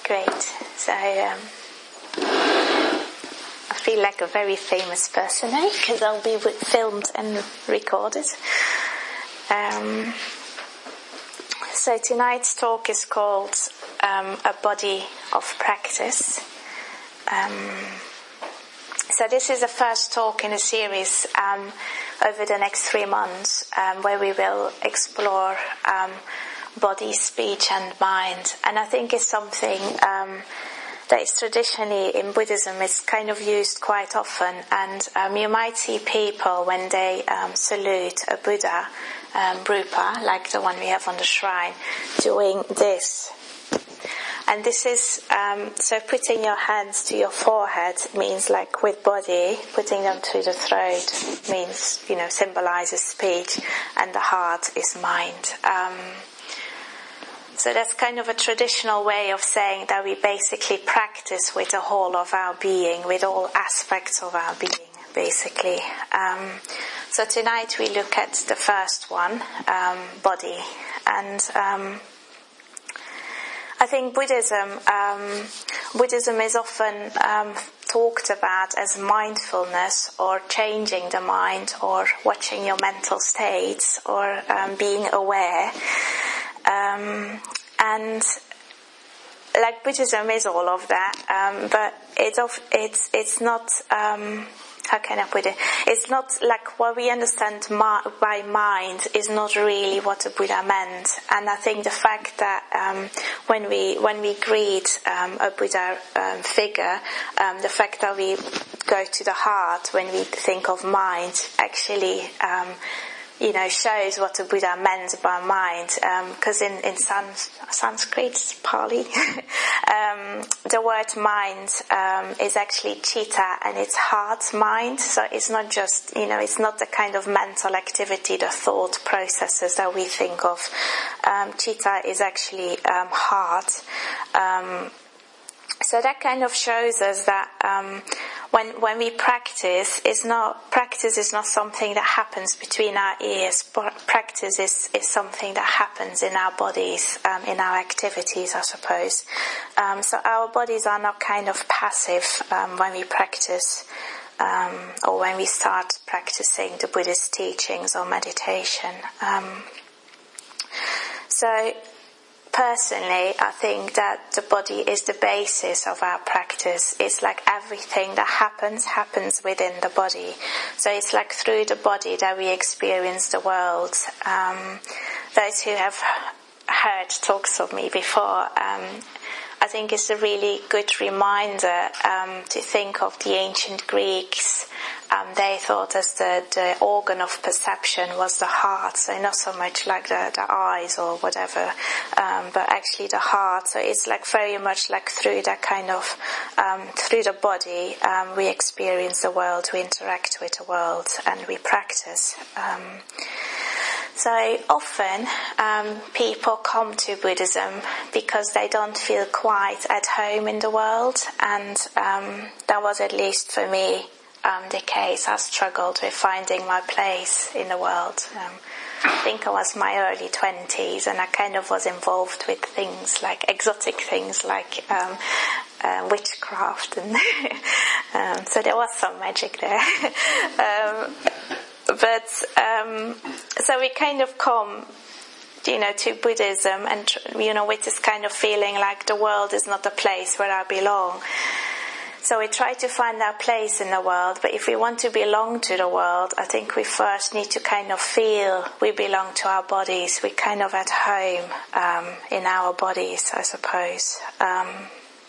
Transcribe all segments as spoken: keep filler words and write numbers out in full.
Great. So um, I feel like a very famous person now, because I'll be filmed and recorded. Um, so tonight's talk is called um, A Body of Practice. Um, so this is the first talk in a series um, over the next three months um, where we will explore um, body, speech and mind. And I think it's something um, that is traditionally in Buddhism is kind of used quite often. And um, you might see people when they um, salute a Buddha, um, Rupa, like the one we have on the shrine, doing this. And this is, um, so putting your hands to your forehead means like with body, putting them to the throat means, you know, symbolizes speech, and the heart is mind. Um, So that's kind of a traditional way of saying that we basically practice with the whole of our being, with all aspects of our being, basically. Um, so tonight we look at the first one, um, body. And um, I think Buddhism, um, Buddhism is often um, talked about as mindfulness, or changing the mind, or watching your mental states, or um, being aware. Um, and like Buddhism is all of that, um, but it's of, it's it's not. Um, how can I put it? It's not like what we understand ma- by mind is not really what the Buddha meant. And I think the fact that um, when we when we greet um, a Buddha um, figure, um, the fact that we go to the heart when we think of mind, actually. Um, you know, shows what the Buddha meant by mind, because um, in, in Sans- Sanskrit, Pali, um, the word mind um, is actually chitta, and it's heart mind, so it's not just, you know, it's not the kind of mental activity, the thought processes that we think of. Um, chitta is actually um, heart. Um, so that kind of shows us that um, when when we practice, it's not practice is not something that happens between our ears. Practice is, is something that happens in our bodies, um, in our activities, I suppose. Um, so our bodies are not kind of passive um, when we practice, um, or when we start practicing the Buddhist teachings or meditation. Um, so. Personally, I think that the body is the basis of our practice. It's like everything that happens, happens within the body. So it's like through the body that we experience the world. Um, those who have heard talks of me before, um, I think it's a really good reminder um, to think of the ancient Greeks. Um, they thought as the, the organ of perception was the heart, so not so much like the, the eyes or whatever, um, but actually the heart. So it's like very much like through that kind of, um, through the body, um, we experience the world, we interact with the world, and we practice. Um, So often um, people come to Buddhism because they don't feel quite at home in the world, and um, that was at least for me um, the case. I struggled with finding my place in the world. Um, I think I was my early twenties, and I kind of was involved with things like exotic things like um, uh, witchcraft, and um, so there was some magic there. um, But, um, so we kind of come, you know, to Buddhism and, you know, with this kind of feeling like the world is not a place where I belong. So we try to find our place in the world, but if we want to belong to the world, I think we first need to kind of feel we belong to our bodies. We're kind of at home, um, in our bodies, I suppose. Um,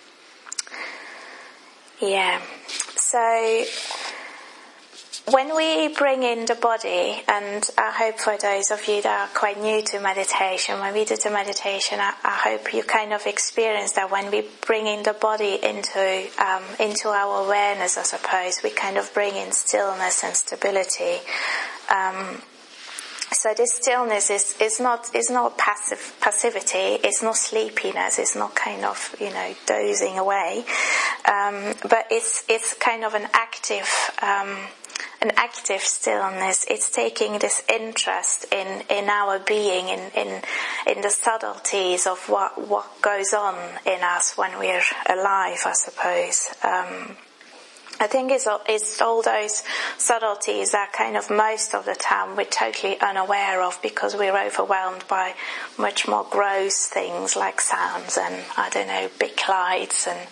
yeah. So, when we bring in the body, and I hope for those of you that are quite new to meditation, when we do the meditation, I, I hope you kind of experience that when we bring in the body into um, into our awareness, I suppose, we kind of bring in stillness and stability. Um, so this stillness is, is not is not passive passivity, it's not sleepiness, it's not kind of, you know, dozing away, um, but it's it's kind of an active. Um, an active stillness. It's taking this interest in, in our being, in, in in the subtleties of what what goes on in us when we're alive, I suppose. Um, I think it's, it's all those subtleties that kind of most of the time we're totally unaware of because we're overwhelmed by much more gross things like sounds and, I don't know, big lights and,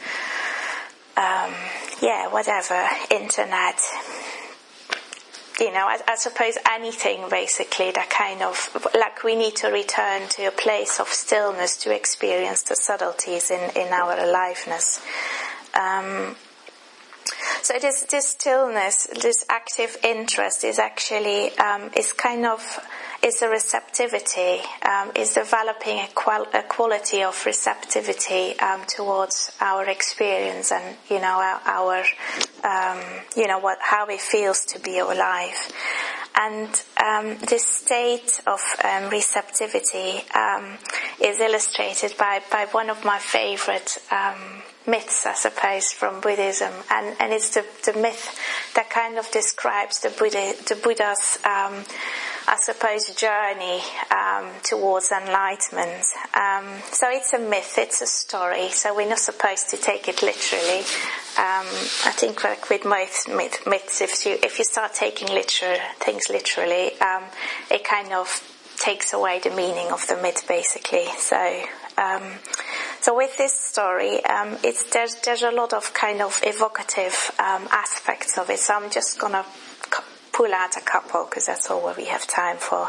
um, yeah, whatever, internet. You know, I, I suppose anything basically that kind of, like we need to return to a place of stillness to experience the subtleties in, in our aliveness. Um, So this, this stillness, this active interest is actually, um, is kind of, is a receptivity, um, is developing a, qual- a quality of receptivity, um, towards our experience and, you know, our, our um, you know, what, how it feels to be alive. And um, this state of um, receptivity um, is illustrated by, by one of my favorite um, myths, I suppose, from Buddhism, and, and it's the, the myth that kind of describes the Buddha, the Buddha's, um, I suppose, journey um, towards enlightenment. Um, so it's a myth, it's a story, so we're not supposed to take it literally. Um, I think, like with most myth, myths, if you if you start taking literal things literally, um, it kind of takes away the meaning of the myth, basically. So. Um, So with this story, um, it's there's there's a lot of kind of evocative um, aspects of it. So I'm just gonna c- pull out a couple because that's all what we have time for.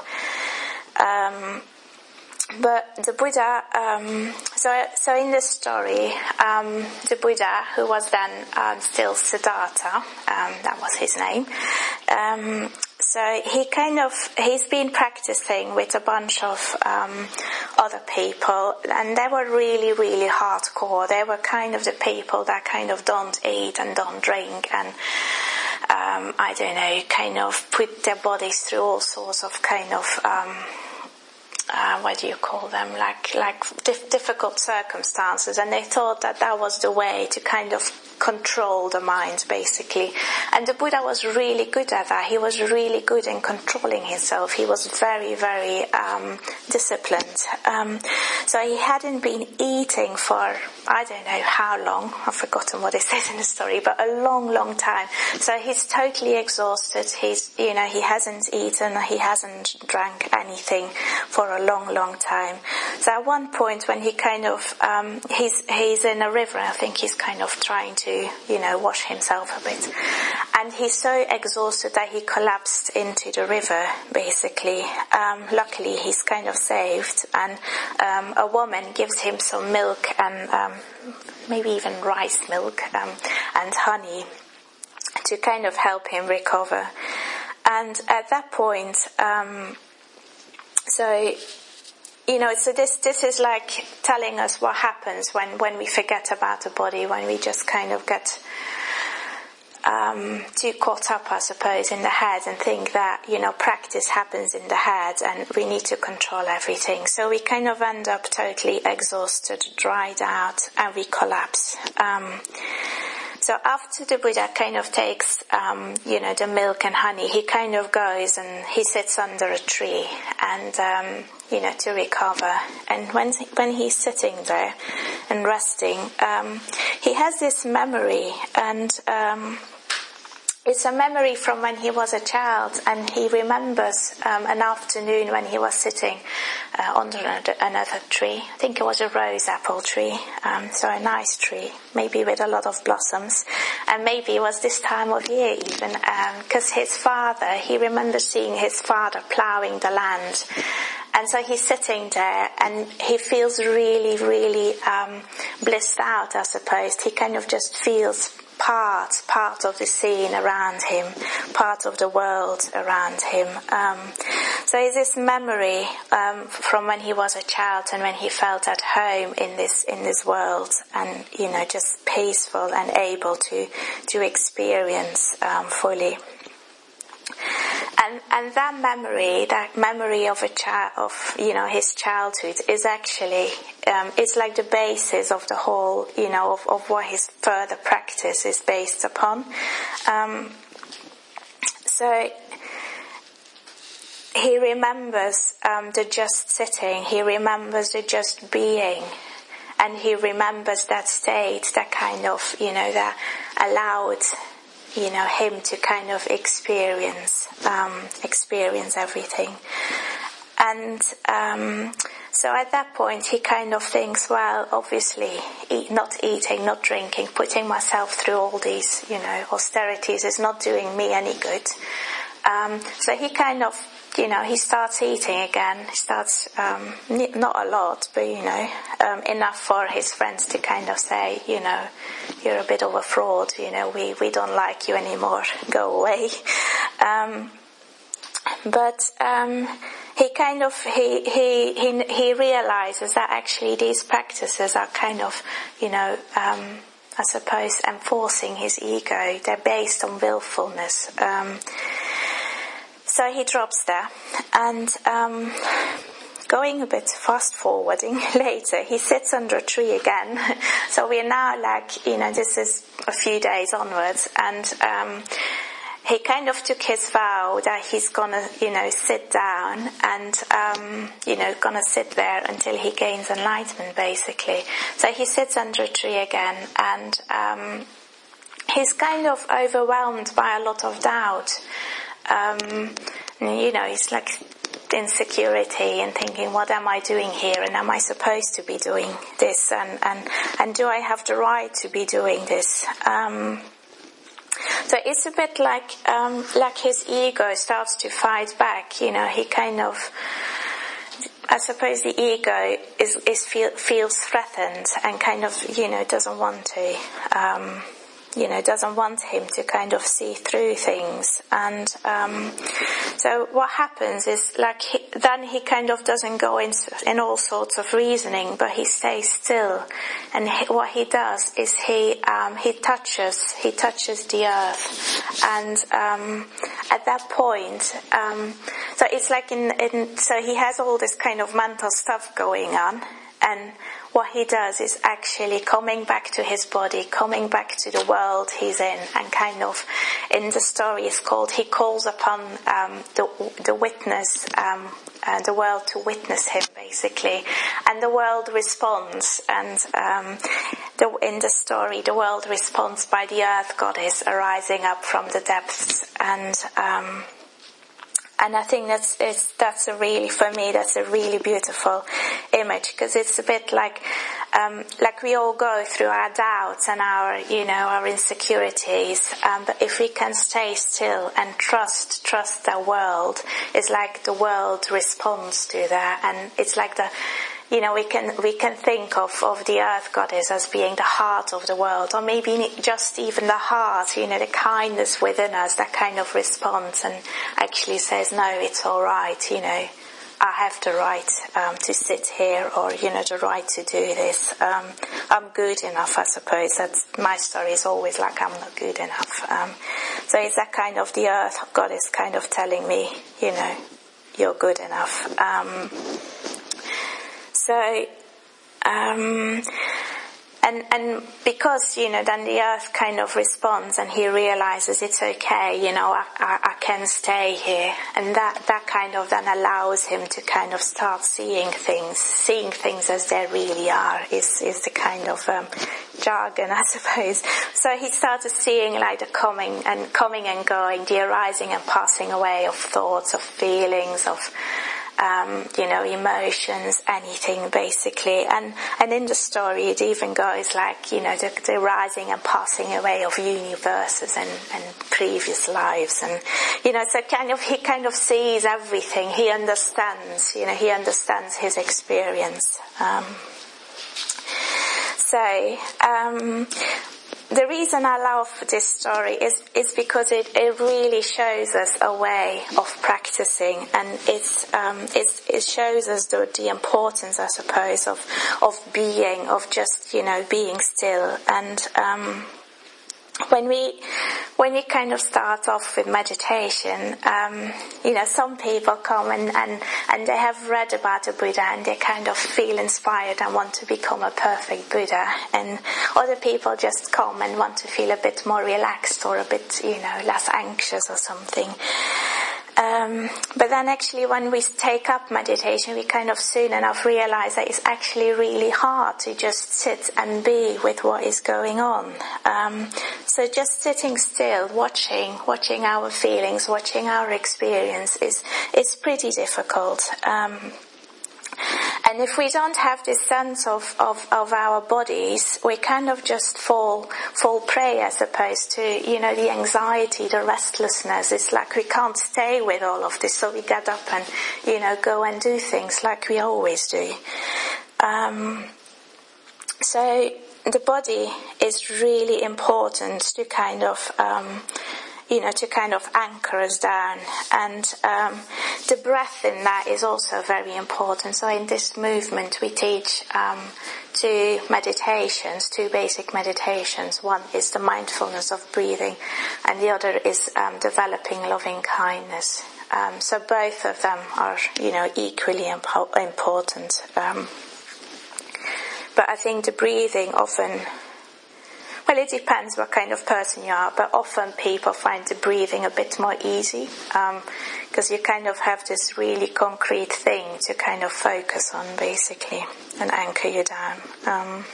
Um, but the Buddha, um, so so in this story, um, the Buddha, who was then um, still Siddhartha, um, that was his name. Um, So he kind of, he's been practicing with a bunch of um, other people, and they were really, really hardcore. They were kind of the people that kind of don't eat and don't drink and, um, I don't know, kind of put their bodies through all sorts of kind of, um, uh, what do you call them, like like dif- difficult circumstances. And they thought that that was the way to kind of control the mind, basically. And the Buddha was really good at that. He was really good in controlling himself. He was very, very um, disciplined. Um, so he hadn't been eating for, I don't know how long. I've forgotten what it says in the story, but a long, long time. So he's totally exhausted. He's, you know, he hasn't eaten, he hasn't drank anything for a long, long time. So at one point when he kind of, um, he's, he's in a river, I think he's kind of trying to, you know, wash himself a bit. And he's so exhausted that he collapsed into the river, basically. Um, luckily, he's kind of saved. And um, a woman gives him some milk and um, maybe even rice milk um, and honey to kind of help him recover. And at that point, um, so... You know, so this this is like telling us what happens when, when we forget about the body, when we just kind of get um, too caught up, I suppose, in the head and think that, you know, practice happens in the head and we need to control everything. So we kind of end up totally exhausted, dried out, and we collapse. Um, So after the Buddha kind of takes, um, you know, the milk and honey, he kind of goes and he sits under a tree and, um, you know, to recover. And when when he's sitting there and resting, um, he has this memory, and um, it's a memory from when he was a child, and he remembers um, an afternoon when he was sitting uh, under another tree. I think it was a rose apple tree, um, so a nice tree, maybe with a lot of blossoms. And maybe it was this time of year even, because um, his father, he remembers seeing his father ploughing the land. And so he's sitting there and he feels really, really um, blissed out, I suppose. He kind of just feels part, part of the scene around him, part of the world around him. Um, so it's this memory um, from when he was a child and when he felt at home in this in this world, and, you know, just peaceful and able to to experience um, fully. And and that memory, that memory of a child, of, you know, his childhood, is actually um, it's like the basis of the whole, you know, of, of what his further practice is based upon. Um, So he remembers um, the just sitting, he remembers the just being, and he remembers that state, that kind of, you know, that allowed, you know, him to kind of experience, um, experience everything. And um, so at that point he kind of thinks, well, obviously eat, not eating, not drinking, putting myself through all these, you know, austerities is not doing me any good. Um, so he kind of, you know, he starts eating again. He starts, um, not a lot, but, you know, um, enough for his friends to kind of say, you know, you're a bit of a fraud, you know, we, we don't like you anymore, go away. Um, but, um, he kind of, he, he, he, he realizes that actually these practices are kind of, you know, um, I suppose enforcing his ego. They're based on willfulness. Um, So he drops there, and um, going a bit fast forwarding later, he sits under a tree again. So we're now like, you know, this is a few days onwards, and um, he kind of took his vow that he's gonna, you know, sit down and, um, you know, gonna sit there until he gains enlightenment, basically. So he sits under a tree again, and um, he's kind of overwhelmed by a lot of doubt. Um, you know, it's like insecurity and thinking, what am I doing here, and am I supposed to be doing this, and, and, and do I have the right to be doing this? Um, so it's a bit like, um, like his ego starts to fight back, you know, he kind of, I suppose the ego is, is feel, feels threatened and kind of, you know, doesn't want to, um, you know, doesn't want him to kind of see through things. And um, so what happens is, like, he, then he kind of doesn't go in, in all sorts of reasoning, but he stays still. And he, what he does is he um, he touches he touches the earth. And um, at that point, um, so it's like in, in so he has all this kind of mental stuff going on, and what he does is actually coming back to his body, coming back to the world he's in, and kind of, in the story it's called, he calls upon um, the, the witness, um, uh, the world to witness him, basically. And the world responds, and um, the, in the story the world responds by the earth goddess arising up from the depths. And um, And I think that's it's, that's a really, for me, that's a really beautiful image, because it's a bit like um, like we all go through our doubts and our, you know, our insecurities. Um, but if we can stay still and trust trust the world, it's like the world responds to that, and it's like the. You know, we can we can think of, of the earth goddess as being the heart of the world, or maybe just even the heart, you know, the kindness within us that kind of responds and actually says, no, it's all right, you know, I have the right um, to sit here, or, you know, the right to do this. Um, I'm good enough, I suppose. That's my story is always like, I'm not good enough. Um, so it's that kind of the earth goddess kind of telling me, you know, you're good enough. Um, So, um, and, and because, you know, then the earth kind of responds and he realizes it's okay, you know, I, I, I can stay here. And that, that kind of then allows him to kind of start seeing things, seeing things as they really are is, is the kind of, um, jargon, I suppose. So he started seeing like the coming and coming and going, the arising and passing away of thoughts, of feelings, of, Um, you know, emotions, anything basically. And, and in the story it even goes like, you know, the, the rising and passing away of universes and, and previous lives. And, you know, so kind of, he kind of sees everything. He understands, you know, he understands his experience. Um, so, um, the reason I love this story is, is because it, it really shows us a way of practicing, and it's, um, it's, it shows us the, the importance, I suppose, of, of being, of just, you know, being still. And, um, when we when we kind of start off with meditation, um, you know, some people come and, and, and they have read about a Buddha and they kind of feel inspired and want to become a perfect Buddha. And other people just come and want to feel a bit more relaxed or a bit, you know, less anxious or something. Um, but then actually when we take up meditation, we kind of soon enough realize that it's actually really hard to just sit and be with what is going on. Um, so just sitting still, watching, watching our feelings, watching our experience is, is pretty difficult. Um, And if we don't have this sense of, of, of our bodies, we kind of just fall fall prey, I suppose, to, you know, the anxiety, the restlessness. It's like we can't stay with all of this, so we get up and, you know, go and do things like we always do. Um, so the body is really important to kind of... Um, you know, to kind of anchor us down. And um, the breath in that is also very important. So in this movement we teach um, two meditations, two basic meditations. One is the mindfulness of breathing and the other is um, developing loving kindness. Um, so both of them are, you know, equally impo- important. Um, but I think the breathing often... Well, it depends what kind of person you are, but often people find the breathing a bit more easy, because um, you kind of have this really concrete thing to kind of focus on, basically, and anchor you down. Um,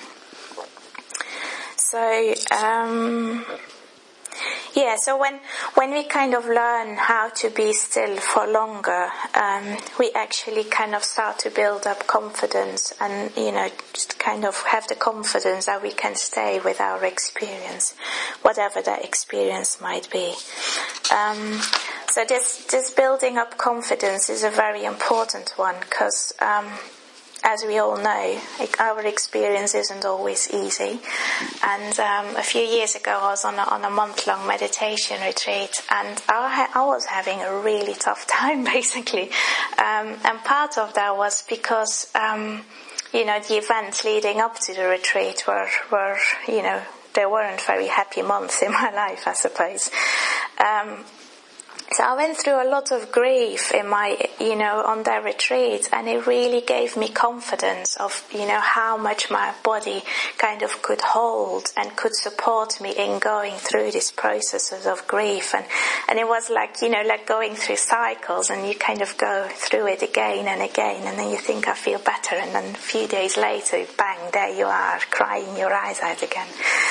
so, um, yeah, so when when we kind of learn how to be still for longer, um, we actually kind of start to build up confidence and, you know, just kind of have the confidence that we can stay with our experience, whatever that experience might be. Um, so this, this building up confidence is a very important one because... Um, As we all know, our experience isn't always easy. And um, a few years ago, I was on a, on a month-long meditation retreat, and I, I was having a really tough time, basically. Um, and part of that was because, um, you know, the events leading up to the retreat were, were, you know, they weren't very happy months in my life, I suppose. Um, So I went through a lot of grief in my, you know, on that retreat, and it really gave me confidence of, you know, how much my body kind of could hold and could support me in going through these processes of grief. And, and it was like, you know, like going through cycles, and you kind of go through it again and again, and then you think, I feel better, and then a few days later, bang, there you are, crying your eyes out again.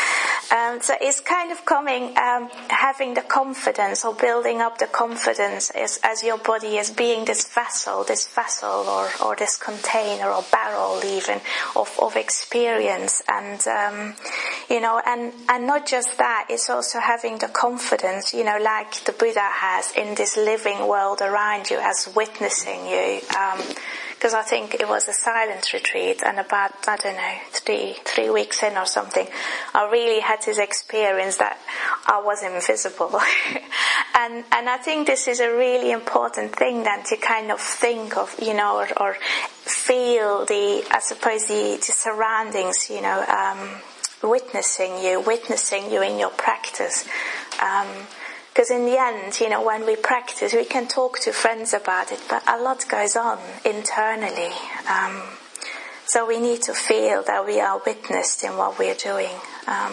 Um, so it's kind of coming, um, having the confidence or building up the confidence as, as your body as being this vessel, this vessel or, or this container or barrel even of, of experience. And, um, you know, and, and not just that, it's also having the confidence, you know, like the Buddha has in this living world around you as witnessing you. Um, Because I think it was a silent retreat, and about, I don't know, three three weeks in or something, I really had this experience that I was invisible. and and I think this is a really important thing then to kind of think of, you know, or, or feel the, I suppose, the, the surroundings, you know, um, witnessing you, witnessing you in your practice. Um, Because in the end, you know, when we practice, we can talk to friends about it, but a lot goes on internally. Um, so we need to feel that we are witnessed in what we're doing. Um,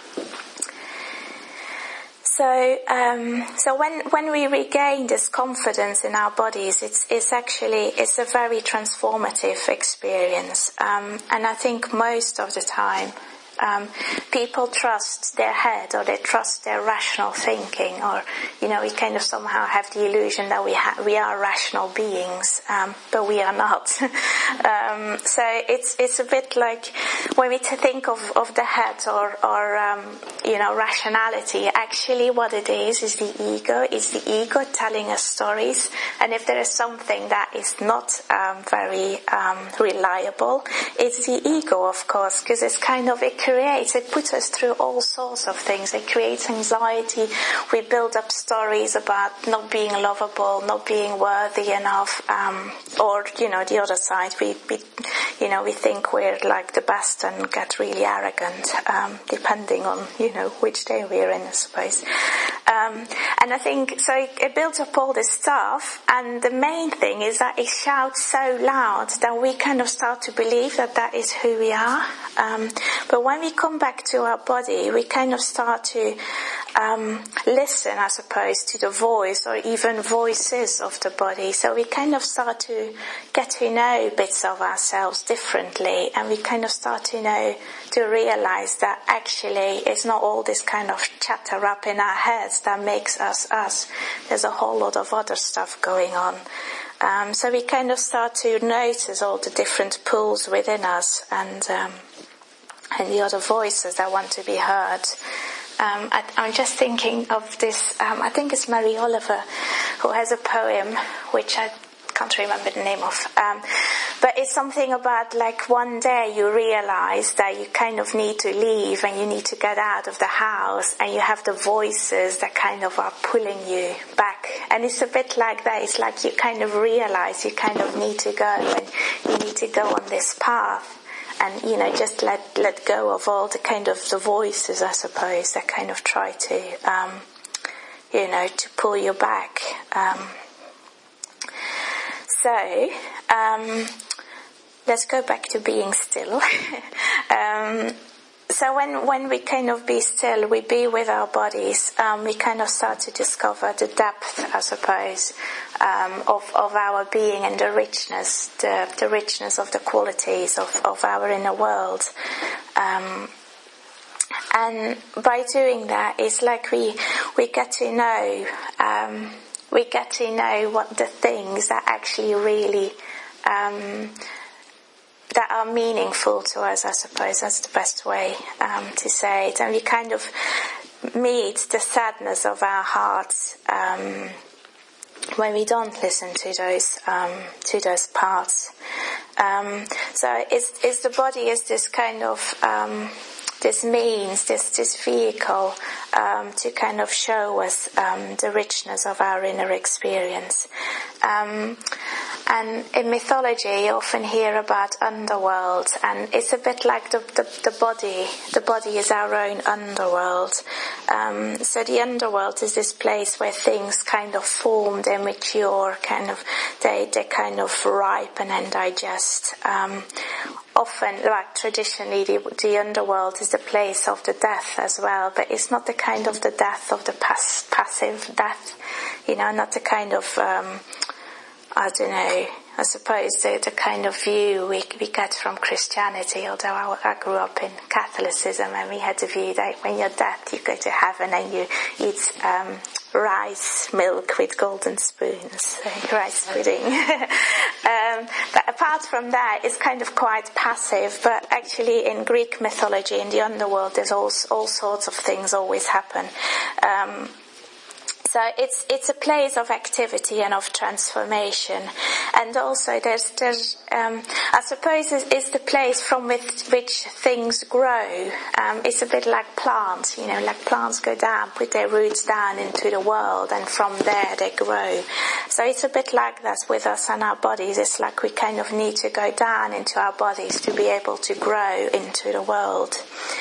so, um, so when when we regain this confidence in our bodies, it's it's actually it's a very transformative experience. Um, and I think most of the time, Um, people trust their head, or they trust their rational thinking, or, you know, we kind of somehow have the illusion that we ha- we are rational beings, um, but we are not. um, so it's it's a bit like when we t- think of, of the head or, or um, you know, rationality, actually what it is is the ego, is the ego telling us stories. And if there is something that is not um, very um, reliable, it's the ego, of course, because it's kind of, it creates, it puts us through all sorts of things. It creates anxiety. We build up stories about not being lovable, not being worthy enough, um, or, you know, the other side, we, we, you know, we think we're like the best and get really arrogant, um, depending on, you know, which day we're in, I suppose. Um, and I think, so it, it builds up all this stuff, and the main thing is that it shouts so loud that we kind of start to believe that that is who we are. Um, but when we come back to our body, we kind of start to um, listen, I suppose, to the voice or even voices of the body. So we kind of start to get to know bits of ourselves differently, and we kind of start to know, to realize that actually it's not all this kind of chatter up in our heads that makes us us. There's a whole lot of other stuff going on. Um, so we kind of start to notice all the different pulls within us, and um, and the other voices that want to be heard. Um, I, I'm just thinking of this, um, I think it's Mary Oliver, who has a poem, which I can't remember the name of, um, but it's something about like one day you realize that you kind of need to leave and you need to get out of the house, and you have the voices that kind of are pulling you back. And it's a bit like that. It's like you kind of realize you kind of need to go, and you need to go on this path. And, you know, just let let go of all the kind of the voices, I suppose, that kind of try to, um, you know, to pull you back. Um, so, um, let's go back to being still. um, so when, when we kind of be still, we be with our bodies, um, we kind of start to discover the depth, I suppose, um, of, of our being, and the richness, the, the richness of the qualities of, of our inner world. Um, and by doing that, it's like we, we get to know, um, we get to know what the things that actually really, um, that are meaningful to us, I suppose. That's the best way um, to say it. And we kind of meet the sadness of our hearts um, when we don't listen to those um, to those parts. Um, so it's, it's the body is this kind of um, this means, this this vehicle um, to kind of show us um, the richness of our inner experience. Um, And in mythology, you often hear about underworld, and it's a bit like the, the, the body. The body is our own underworld. Um, so the underworld is this place where things kind of form, they mature, kind of, they, they kind of ripen and digest. Um, often, like traditionally, the, the underworld is the place of the death as well, but it's not the kind of the death of the pass, passive death, you know, not the kind of, um, I don't know, I suppose the, the kind of view we, we get from Christianity, although I, I grew up in Catholicism, and we had the view that when you're dead you go to heaven and you eat um, rice milk with golden spoons, so rice pudding. um, but apart from that, it's kind of quite passive, but actually in Greek mythology, in the underworld, there's all, all sorts of things always happen. Um, So it's it's a place of activity and of transformation, and also there's there's um, I suppose it's, it's the place from which, which things grow. Um, it's a bit like plants, you know, like plants go down, put their roots down into the world, and from there they grow. So it's a bit like that with us and our bodies. It's like we kind of need to go down into our bodies to be able to grow into the world.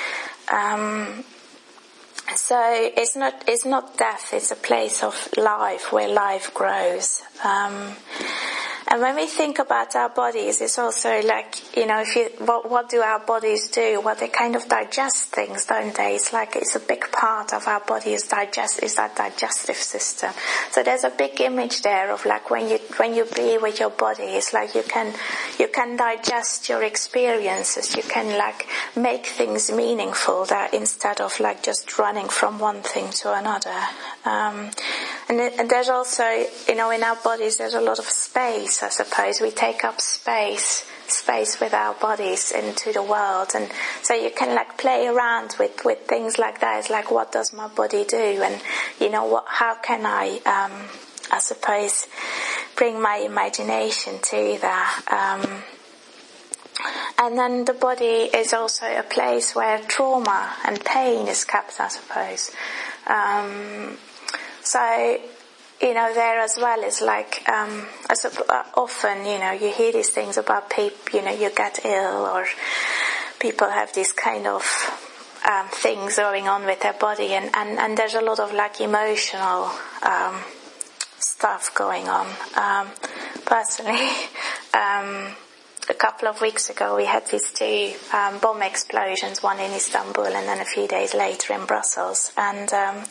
Um, So it's not it's not death. It's a place of life where life grows. Um, and when we think about our bodies, it's also like, you know, if you what what do our bodies do? Well, they kind of digest things, don't they? It's like it's a big part of our body is digest is that digestive system. So there's a big image there of like when you when you be with your body, it's like you can you can digest your experiences. You can like make things meaningful that instead of like just running from one thing to another. Um, and, it, and there's also, you know, in our bodies there's a lot of space, I suppose. We take up space, space with our bodies into the world. And so you can like play around with, with things like that. It's like, what does my body do? And, you know, what, how can I, um, I suppose, bring my imagination to that? Um, and then the body is also a place where trauma and pain is kept, I suppose. Um, so, you know, there as well is like, um, as uh, often, you know, you hear these things about people, you know, you get ill, or people have these kind of um, things going on with their body, and, and, and there's a lot of like emotional um, stuff going on. Um, personally, um, a couple of weeks ago we had these two um, bomb explosions, one in Istanbul and then a few days later in Brussels, and um,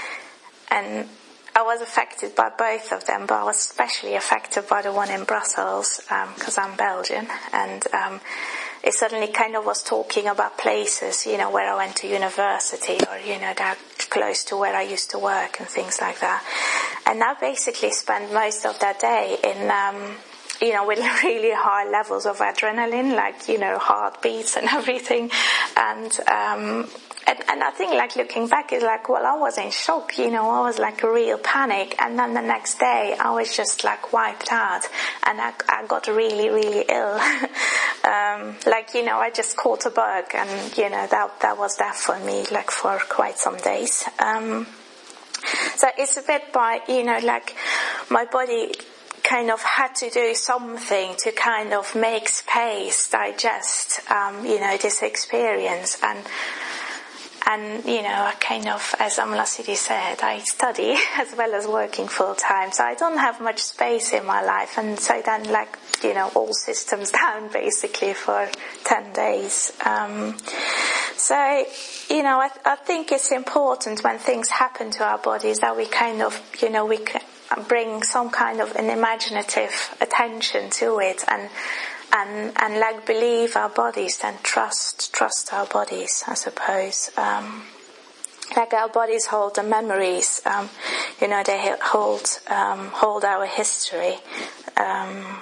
and I was affected by both of them, but I was especially affected by the one in Brussels because um, I'm Belgian, and um, it suddenly kind of was talking about places, you know, where I went to university, or, you know, that close to where I used to work and things like that. And I basically spent most of that day in, um, you know, with really high levels of adrenaline, like, you know, heartbeats and everything. And, um, and, and I think, like, looking back, is like, well, I was in shock, you know, I was like a real panic. And then the next day I was just like wiped out, and I, I got really, really ill. um, like, you know, I just caught a bug, and, you know, that, that was that for me, like, for quite some days. Um, so it's a bit by, you know, like, my body kind of had to do something to kind of make space, digest, um, you know, this experience. And, and, you know, I kind of, as Amla Siddhi said, I study as well as working full time. So I don't have much space in my life. And so then, like, you know, all systems down basically for ten days. Um, so, you know, I, I think it's important when things happen to our bodies that we kind of, you know, we can bring some kind of an imaginative attention to it, and and and like believe our bodies and trust trust our bodies, I suppose. Um, like our bodies hold the memories, um, you know, they hold um, hold our history. Um,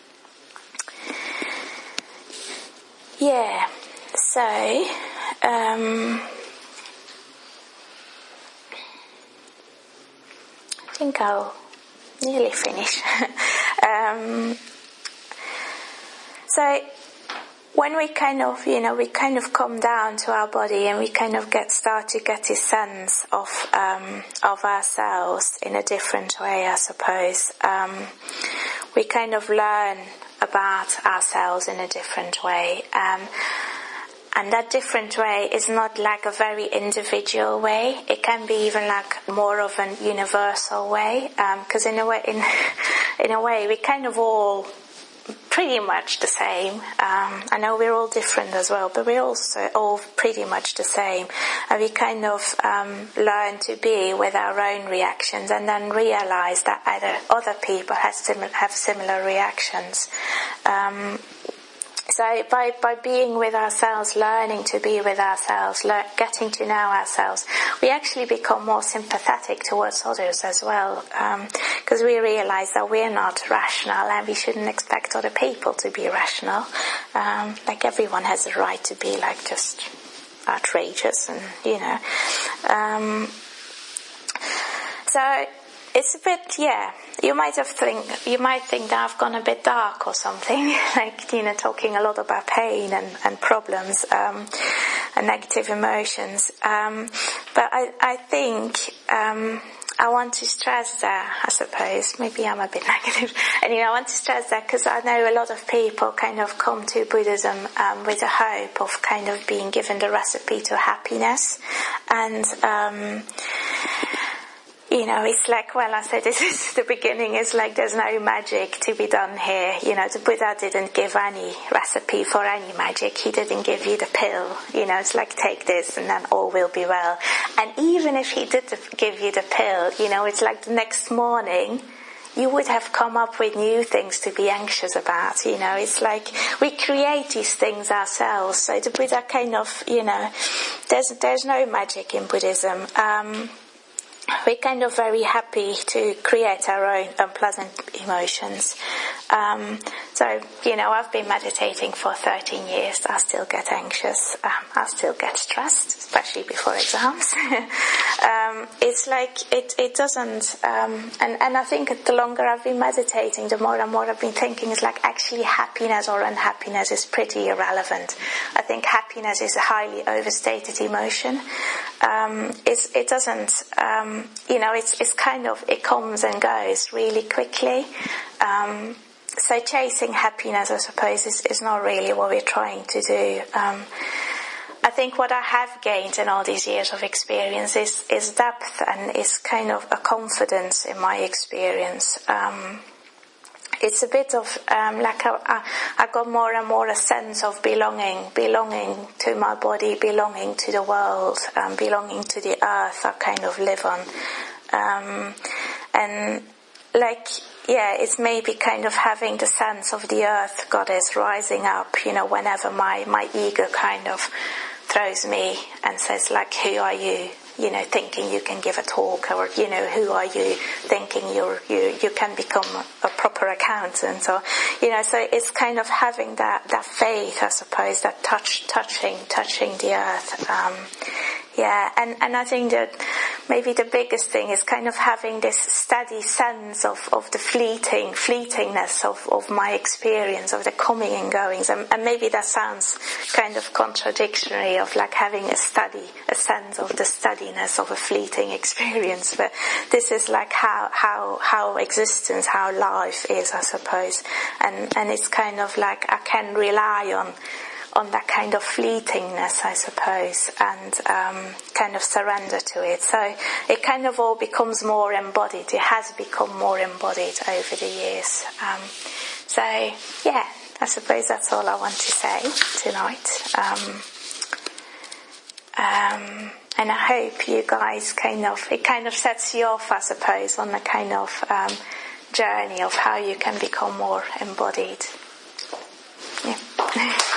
yeah, so. Um, I think I'll nearly finish. um, so when we kind of, you know, we kind of come down to our body, and we kind of get start to get a sense of um, of ourselves in a different way, I suppose. Um, we kind of learn about ourselves in a different way. Um, And that different way is not like a very individual way. It can be even like more of an universal way. Because um, in a way, in in a way, we're kind of all pretty much the same. Um, I know we're all different as well, but we're also all pretty much the same. And we kind of um, learn to be with our own reactions, and then realize that other other people have similar have similar reactions. Um, So by, by being with ourselves, learning to be with ourselves, le- getting to know ourselves, we actually become more sympathetic towards others as well, because um, we realize that we're not rational, and we shouldn't expect other people to be rational. Um, like, everyone has a right to be like just outrageous, and, you know. Um, so it's a bit, yeah. You might have think you might think that I've gone a bit dark or something, like, you know, talking a lot about pain and, and problems um, and negative emotions. Um, but I, I think um, I want to stress that, I suppose, maybe I'm a bit negative, and, you know, I want to stress that because I know a lot of people kind of come to Buddhism um, with the hope of kind of being given the recipe to happiness, and um you know, it's like, well, I said, this is the beginning. It's like there's no magic to be done here. You know, the Buddha didn't give any recipe for any magic. He didn't give you the pill. You know, it's like, take this and then all will be well. And even if he did give you the pill, you know, it's like the next morning you would have come up with new things to be anxious about. You know, it's like we create these things ourselves. So the Buddha kind of, you know, there's there's no magic in Buddhism. Um, We're kind of very happy to create our own unpleasant emotions. Um, so, you know, I've been meditating for thirteen years. I still get anxious. Um, I still get stressed, especially before exams. um, it's like, it, it doesn't, um, and, and I think the longer I've been meditating, the more and more I've been thinking is like actually happiness or unhappiness is pretty irrelevant. I think happiness is a highly overstated emotion. Um, it's, it doesn't, um, you know, it's, it's kind of, it comes and goes really quickly. Um, So chasing happiness, I suppose, is, is not really what we're trying to do. Um, I think what I have gained in all these years of experience is, is depth and is kind of a confidence in my experience. Um, it's a bit of, um, like I, I, I got more and more a sense of belonging, belonging to my body, belonging to the world, um, belonging to the earth I kind of live on. Um, and like, yeah, it's maybe kind of having the sense of the earth goddess rising up, you know, whenever my, my ego kind of throws me and says like, who are you? You know, thinking you can give a talk, or, you know, who are you thinking you're, you, you can become a proper accountant, or, you know, so it's kind of having that, that faith, I suppose, that touch, touching, touching the earth. Um, yeah, and, and I think that maybe the biggest thing is kind of having this steady sense of, of the fleeting, fleetingness of, of my experience, of the coming and goings. And, and maybe that sounds kind of contradictory of like having a steady, a sense of the steadiness of a fleeting experience. But this is like how, how, how existence, how life is, I suppose. And, and it's kind of like I can rely on on that kind of fleetingness, I suppose, and um, kind of surrender to it. So it kind of all becomes more embodied. It has become more embodied over the years. Um, so, yeah, I suppose that's all I want to say tonight. Um, um, and I hope you guys kind of, it kind of sets you off, I suppose, on the kind of um, journey of how you can become more embodied. Yeah.